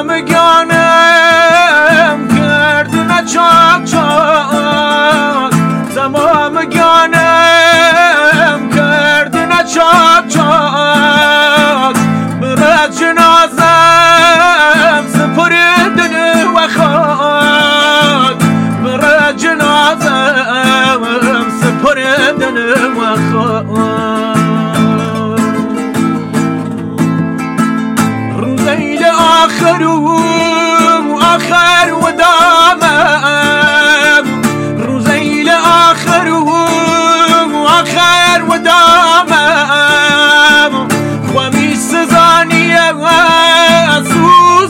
تمام گانم کردن چاک چاک تمام گانم کردن چاک چاک بر جنازم سپردن و خاک بر جنازم سپردن و خاک روزی آخر و دامم روزی آخر و دامم خوامی سزانیه سوز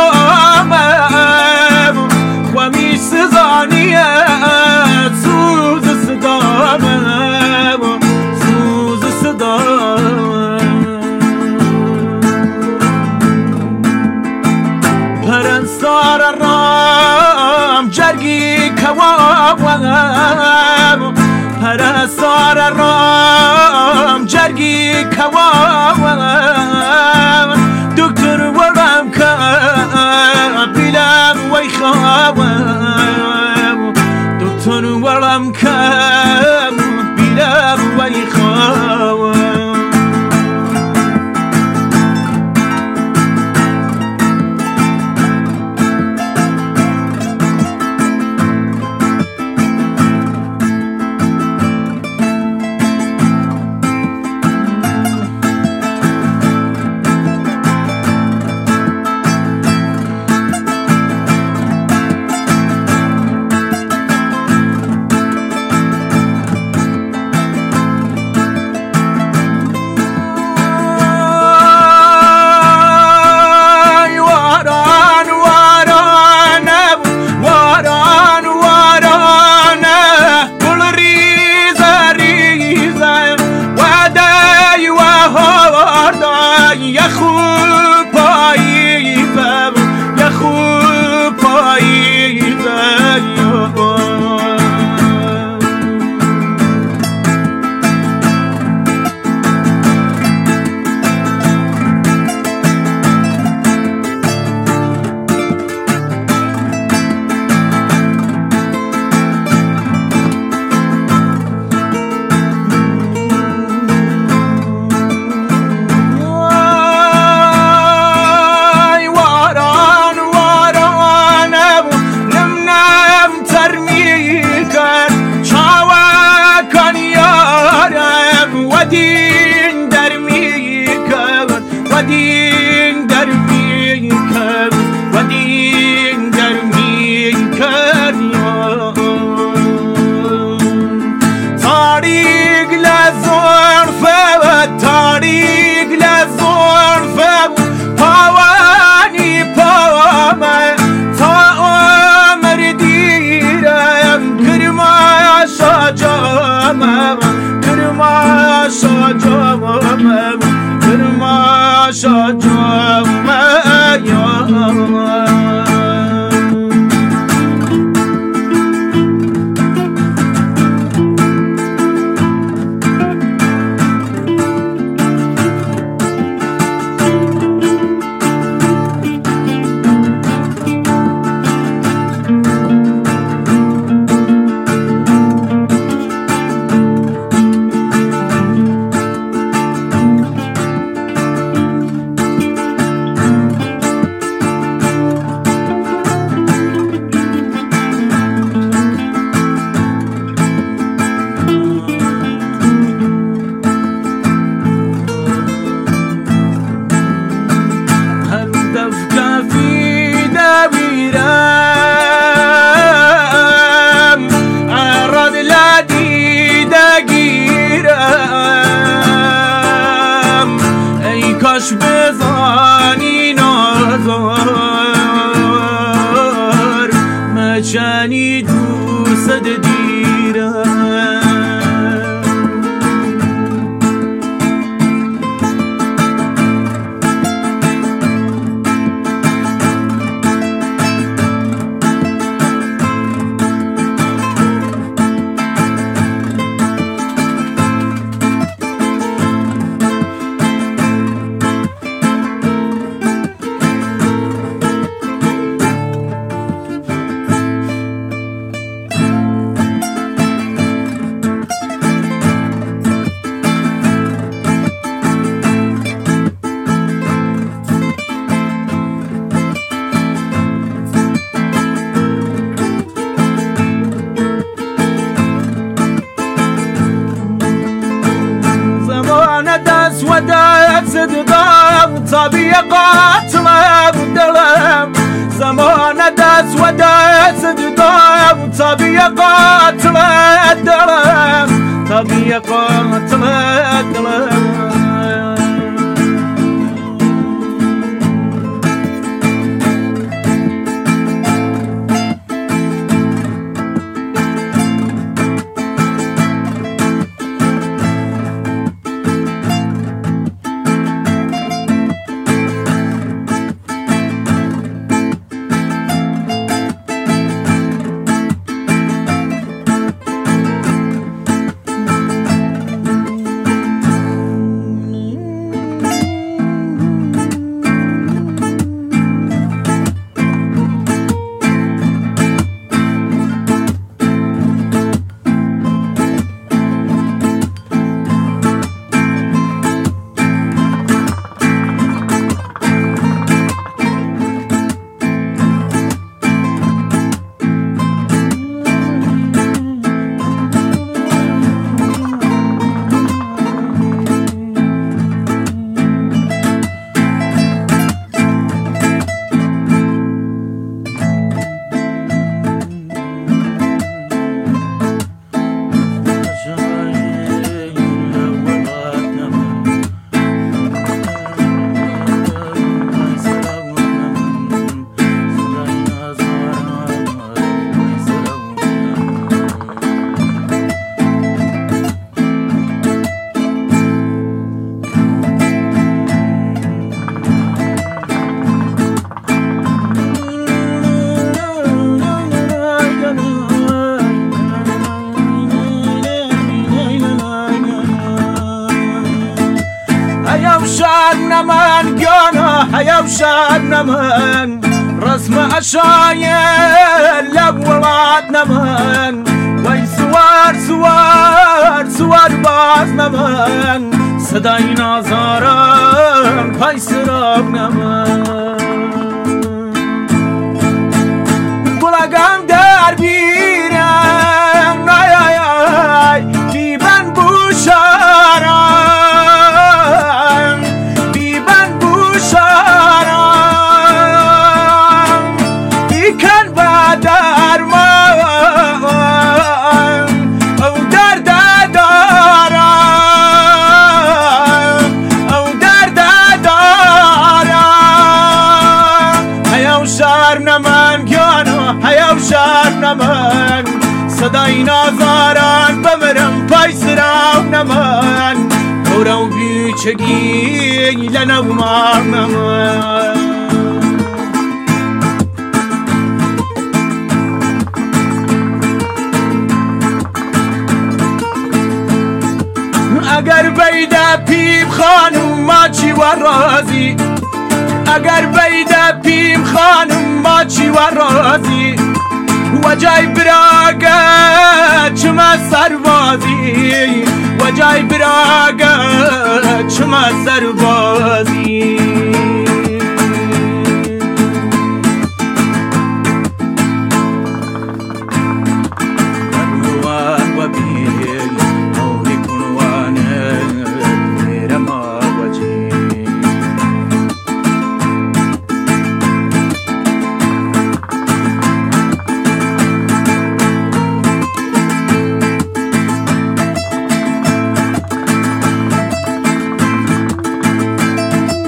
صدامم خوامی سزانیه سوز صدامم سوز صدامم پرستار رام جرگی کوام پرستار رام جرگی کوام دکتر ورم که بیلم وی خوام دکتر ورم که بیلم وی خوام ودین در میکن ودین در میکن ودین در میکن تاریک لزرفه و تاریک لزرفه پاوانی پاوامه تا عمر دیرم کرماشا جامم کرماشا جامم کرماشا جامم کاش بزانی نازار مچنی دوست دیرم اسودت صدقم طبیع قاتلم دلم زمان دست ودت صدقم طبیع قاتل دلم طبیع قاتل دلم من قانا هيوشان من رسم أشايل لولادنا من وي سوار بازنا من صداينا زارن پای سراغنا من بلغم در بیرم آی بیبن بوشارم بیبن بوشارم بیکن با درمان او درد دارم او درد دارم هیو شرم نمن گیانو هیو شرم نمن صدای نازاران بمرم پای سراغ نمن دورو بیچگی لنومار نمن اگر بیده پیم خانم ما چی و رازی اگر بیده پیم خانم ما چی و رازی و جای براگه چما سربازی و جای براگه چما سربازی